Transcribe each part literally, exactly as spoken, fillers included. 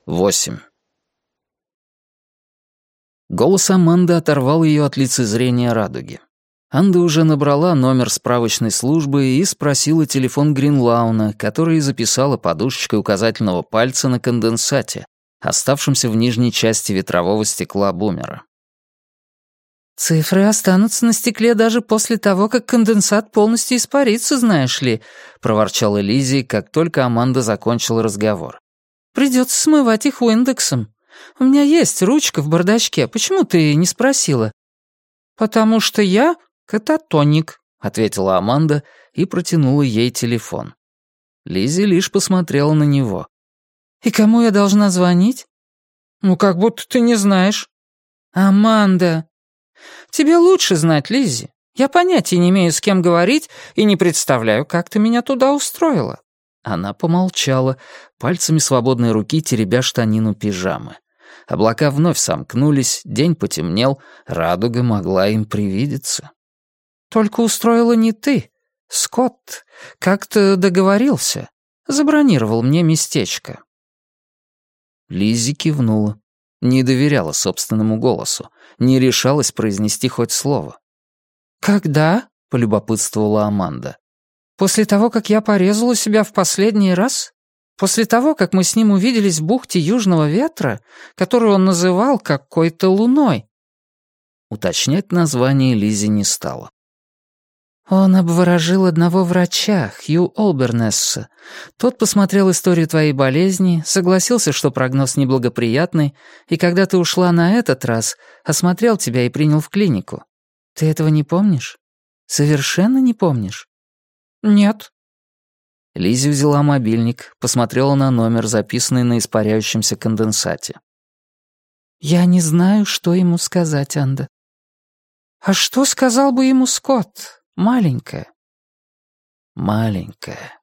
Восемь. Голос Аманды оторвал ее от лицезрения радуги. Анда уже набрала номер справочной службы и спросила телефон Гринлауна, который записала подушечкой указательного пальца на конденсате, оставшемся в нижней части ветрового стекла бумера. «Цифры останутся на стекле даже после того, как конденсат полностью испарится, знаешь ли», — проворчала Лиззи, как только Аманда закончила разговор. «Придется смывать их индексом. У меня есть ручка в бардачке. Почему ты не спросила?» «Потому что я кататоник», — ответила Аманда и протянула ей телефон. Лиззи лишь посмотрела на него. «И кому я должна звонить?» «Ну, как будто ты не знаешь». «Аманда...» «Тебе лучше знать, Лиззи. Я понятия не имею, с кем говорить, и не представляю, как ты меня туда устроила». Она помолчала, пальцами свободной руки теребя штанину пижамы. Облака вновь сомкнулись, день потемнел, радуга могла им привидеться. «Только устроила не ты. Скотт как-то договорился. Забронировал мне местечко». Лиззи кивнула. Не доверяла собственному голосу, не решалась произнести хоть слово. «Когда?» — полюбопытствовала Аманда. «После того, как я порезала себя в последний раз? После того, как мы с ним увиделись в бухте Южного ветра, которую он называл какой-то луной?» Уточнять название Лиззи не стала. «Он обворожил одного врача, Хью Олбернесса. Тот посмотрел историю твоей болезни, согласился, что прогноз неблагоприятный, и когда ты ушла на этот раз, осмотрел тебя и принял в клинику. Ты этого не помнишь? Совершенно не помнишь?» «Нет». Лиззи взяла мобильник, посмотрела на номер, записанный на испаряющемся конденсате. «Я не знаю, что ему сказать, Анда». «А что сказал бы ему Скотт? Маленькая». Маленькая.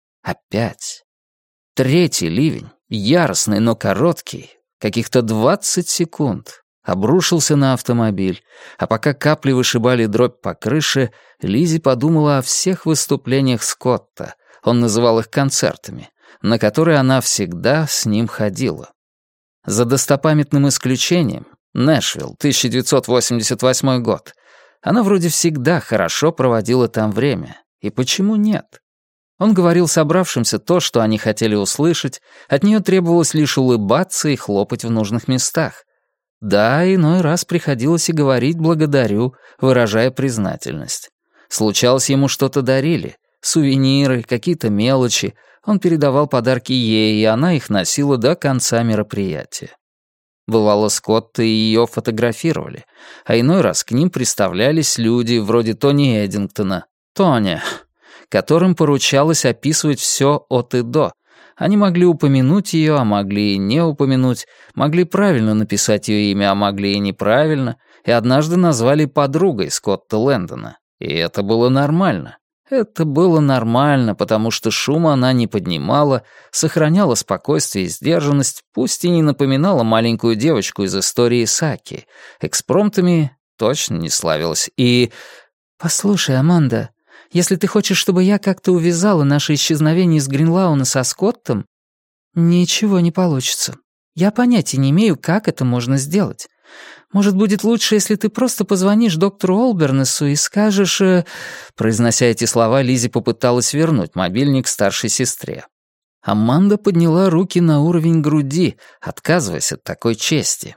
Опять. Третий ливень, яростный, но короткий, каких-то двадцать секунд, обрушился на автомобиль, а пока капли вышибали дробь по крыше, Лиззи подумала о всех выступлениях Скотта, он называл их концертами, на которые она всегда с ним ходила. За достопамятным исключением, Нэшвилл, тысяча девятьсот восемьдесят восьмой год, она вроде всегда хорошо проводила там время. И почему нет? Он говорил собравшимся то, что они хотели услышать, от нее требовалось лишь улыбаться и хлопать в нужных местах. Да, иной раз приходилось и говорить «благодарю», выражая признательность. Случалось, ему что-то дарили, сувениры, какие-то мелочи. Он передавал подарки ей, и она их носила до конца мероприятия. Бывало, Скотта и ее фотографировали, а иной раз к ним представлялись люди вроде Тони Эддингтона, Тоня, которым поручалось описывать все от и до. Они могли упомянуть ее, а могли и не упомянуть, могли правильно написать ее имя, а могли и неправильно, и однажды назвали подругой Скотта Лэндона. И это было нормально. Это было нормально, потому что шума она не поднимала, сохраняла спокойствие и сдержанность, пусть и не напоминала маленькую девочку из истории Саки. Экспромтами точно не славилась. И... «Послушай, Аманда, если ты хочешь, чтобы я как-то увязала наше исчезновение из Гринлауна со Скоттом, ничего не получится. Я понятия не имею, как это можно сделать. Может, будет лучше, если ты просто позвонишь доктору Олбернессу и скажешь...» э... Произнося эти слова, Лиззи попыталась вернуть мобильник старшей сестре. Аманда подняла руки на уровень груди, отказываясь от такой чести.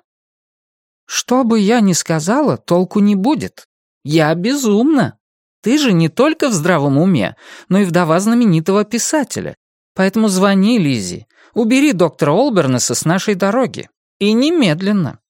«Что бы я ни сказала, толку не будет. Я безумна. Ты же не только в здравом уме, но и вдова знаменитого писателя. Поэтому звони, Лиззи, убери доктора Олбернесса с нашей дороги. И немедленно».